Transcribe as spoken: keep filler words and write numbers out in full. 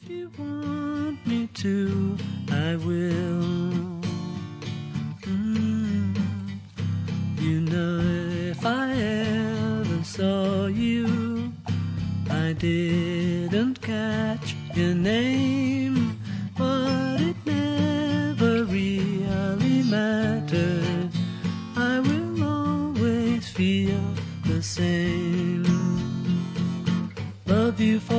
If you want me to, I will. Mm. You know, if I ever saw you, I didn't catch your name, but it never really mattered. I will always feel the same. Love you for